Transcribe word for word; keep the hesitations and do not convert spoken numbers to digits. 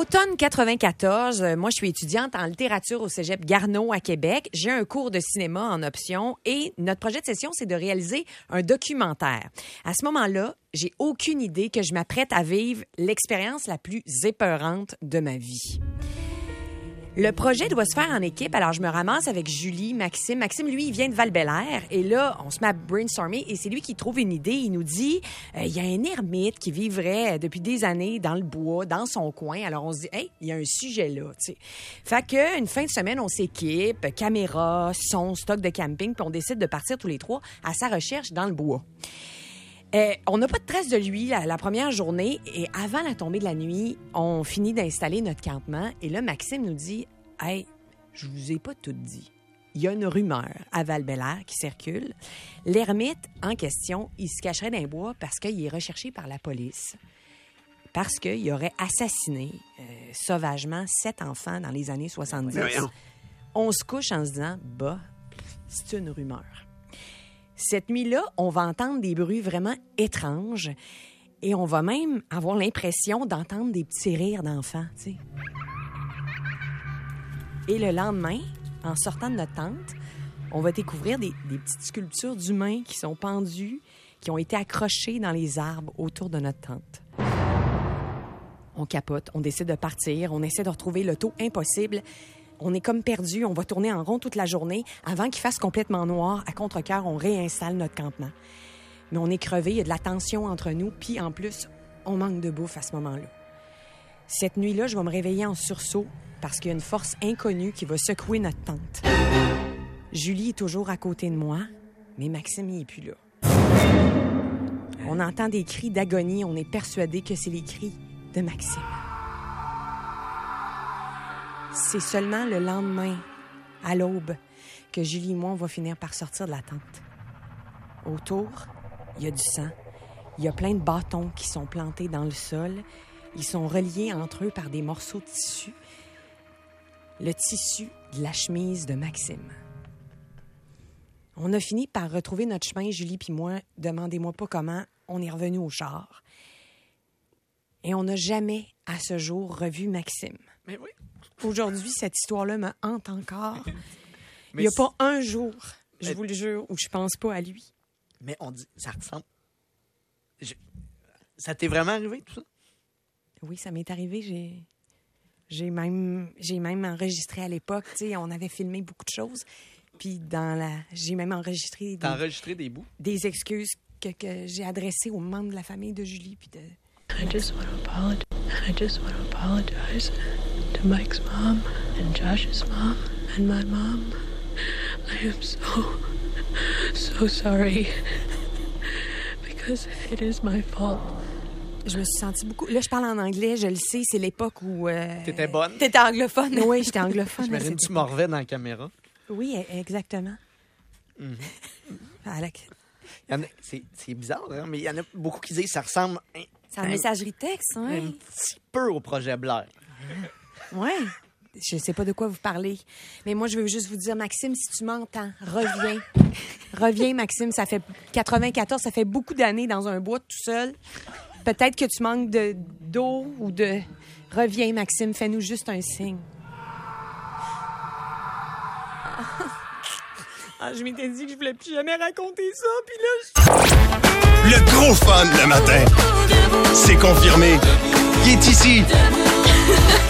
l'automne quatre-vingt-quatorze, euh, moi, je suis étudiante en littérature au cégep Garneau à Québec. J'ai un cours de cinéma en option et notre projet de session, c'est de réaliser un documentaire. À ce moment-là, j'ai aucune idée que je m'apprête à vivre l'expérience la plus épeurante de ma vie. Le projet doit se faire en équipe, alors je me ramasse avec Julie, Maxime. Maxime, lui, il vient de Val-Bélair et là, on se met à brainstormer et c'est lui qui trouve une idée. Il nous dit, euh, il y a un ermite qui vivrait depuis des années dans le bois, dans son coin. Alors on se dit, hey, il y a un sujet là, tu sais. Fait que une fin de semaine, on s'équipe, caméra, son, stock de camping, puis on décide de partir tous les trois à sa recherche dans le bois. Euh, on n'a pas de trace de lui la, la première journée et avant la tombée de la nuit, on finit d'installer notre campement et là, Maxime nous dit « Hey, je vous ai pas tout dit. Il y a une rumeur à Val-Bélair qui circule. L'ermite en question, il se cacherait dans les bois parce qu'il est recherché par la police. Parce qu'il aurait assassiné euh, sauvagement sept enfants dans les années soixante-dix. On se couche en se disant « Bah, c'est une rumeur. » Cette nuit-là, on va entendre des bruits vraiment étranges et on va même avoir l'impression d'entendre des petits rires d'enfants, tu sais. Et le lendemain, en sortant de notre tente, on va découvrir des, des petites sculptures d'humains qui sont pendues, qui ont été accrochées dans les arbres autour de notre tente. On capote, on décide de partir, on essaie de retrouver l'auto, impossible. On est comme perdu, on va tourner en rond toute la journée. Avant qu'il fasse complètement noir, à contre-cœur, on réinstalle notre campement. Mais on est crevé, il y a de la tension entre nous, puis en plus, on manque de bouffe à ce moment-là. Cette nuit-là, je vais me réveiller en sursaut parce qu'il y a une force inconnue qui va secouer notre tente. Julie est toujours à côté de moi, mais Maxime, il n'est plus là. On entend des cris d'agonie, on est persuadé que c'est les cris de Maxime. C'est seulement le lendemain, à l'aube, que Julie et moi, on va finir par sortir de la tente. Autour, il y a du sang. Il y a plein de bâtons qui sont plantés dans le sol. Ils sont reliés entre eux par des morceaux de tissu. Le tissu de la chemise de Maxime. On a fini par retrouver notre chemin, Julie puis moi. Demandez-moi pas comment. On est revenu au char. Et on n'a jamais, à ce jour, revu Maxime. Mais oui. Aujourd'hui, cette histoire-là me hante encore. Mais il n'y a pas un jour, je mais... vous le jure, où je pense pas à lui. Mais on dit, ça ressemble. Je... Ça t'est vraiment arrivé, tout ça? Oui, ça m'est arrivé. J'ai, j'ai même, j'ai même enregistré à l'époque. Tu sais, on avait filmé beaucoup de choses. Puis dans la, j'ai même enregistré. Des... T'as enregistré des bouts? Des excuses que, que j'ai adressées aux membres de la famille de Julie. Puis de. I just want to apologize. I just want to apologize to Mike's mom and Josh's mom and my mom. I am so, so sorry because it is my fault. Je me suis sentie beaucoup... Là, je parle en anglais, je le sais, c'est l'époque où... Euh... T'étais bonne? T'étais anglophone. Oui, j'étais anglophone. J'imagine que tu morvais dans la caméra. Oui, exactement. Mm-hmm. Alec. Il y en a... c'est, c'est bizarre, hein? Mais il y en a beaucoup qui disent que ça ressemble... Un... C'est un, un messagerie texte, oui. Un petit peu au projet Blair. Oui. Je sais pas de quoi vous parlez. Mais moi, je veux juste vous dire, Maxime, si tu m'entends, reviens. Reviens, Maxime. Ça fait quatre-vingt-quatorze, ça fait beaucoup d'années dans un bois tout seul. Peut-être que tu manques de, d'eau ou de... Reviens, Maxime, fais-nous juste un signe. Ah, je m'étais dit que je voulais plus jamais raconter ça, puis là... Je... Le gros fun le matin. C'est confirmé. Il est ici.